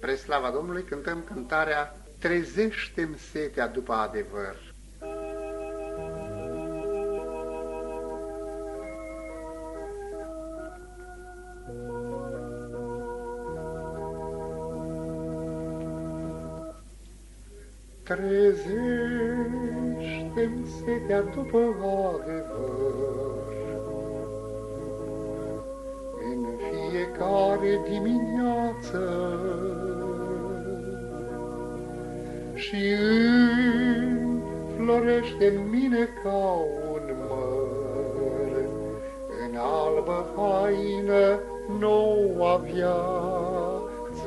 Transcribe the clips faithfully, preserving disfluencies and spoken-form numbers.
Spre slava Domnului cântăm cântarea Trezește-mi setea după adevăr. Trezește-mi setea după adevăr în fiecare dimineață și înflorește în mine ca un măr în albă haină noua viață.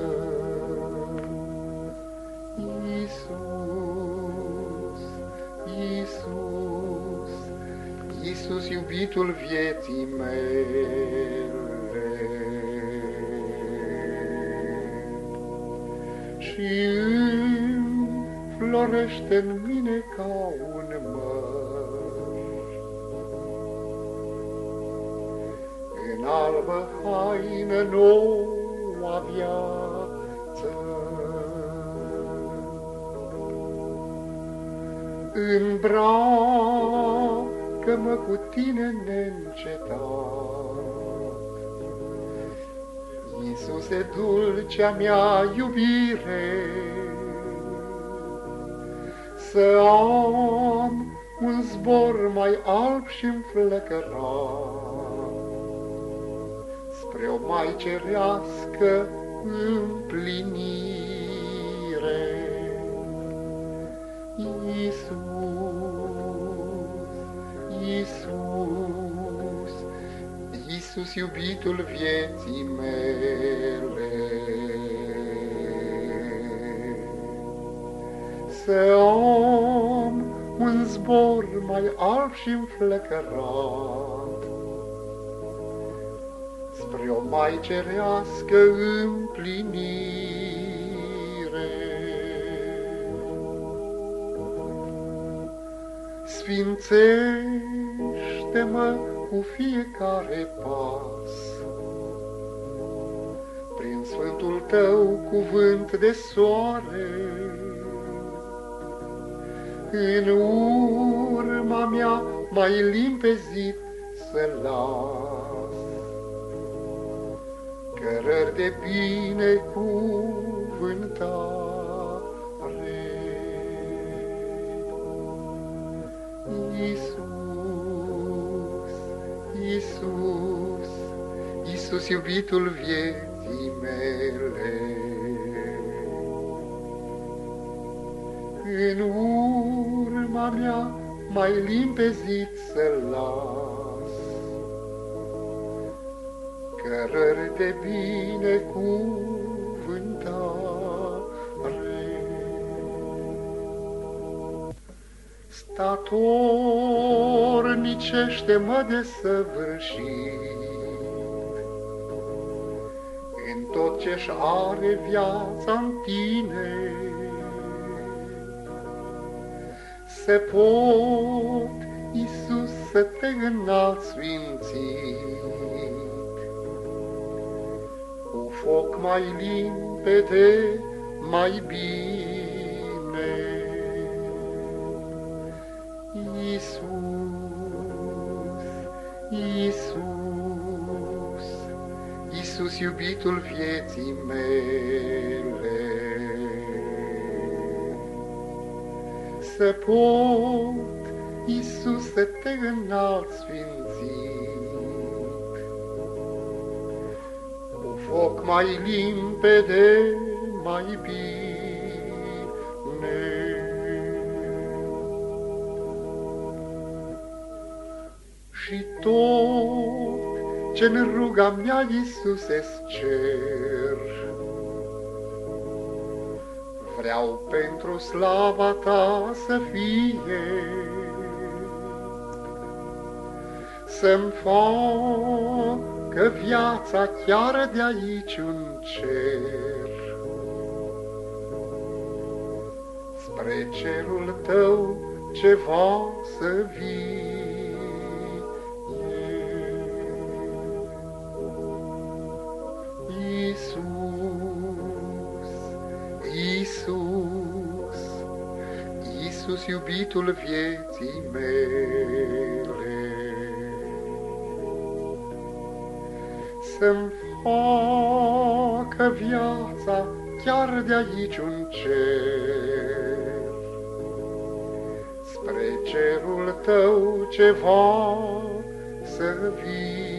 Iisus, Iisus, Iisus, iubitul vieții mele, și înflorește în mine ca un măr în albă haină noua viață. Îmbracă-mă cu tine neîncetat, Iisuse, dulcea mea iubire, să am un zbor mai alb și înflăcărat spre o mai cerească împlinire. Iisus, Iisus, Iisus, iubitul vieții mele, să am un zbor mai alb și înflăcărat spre o mai cerească împlinire. Sfințește-mă cu fiecare pas prin sfântul tău cuvânt de soare. În urma mea mai limpezit să las cărări de binecuvântare. Iisus, Iisus, Iisus, iubitul vieții mele, în urma mea mai limpezit să las cărări de binecuvântare. Statornicește-mă de săvârșit în tot ce-și are viața-n tine, să pot, Iisus, să te înalți sfințit cu foc mai limpede, mai bine. Iisus, Iisus, Iisus, iubitul vieții mele, să pot, Iisus, să te înalți sfințit cu foc mai limpede, mai bine. Și tot ce-n ruga mea, Iisuse-ți cer, vreau pentru slava ta să fie, să-mi facă viața chiar de aici un cer, spre cerul tău ceva să vie. Iisus, Iisus, iubitul vieții mele. Să-mi facă viața chiar de aici un cer, spre cerul tău ceva să vii.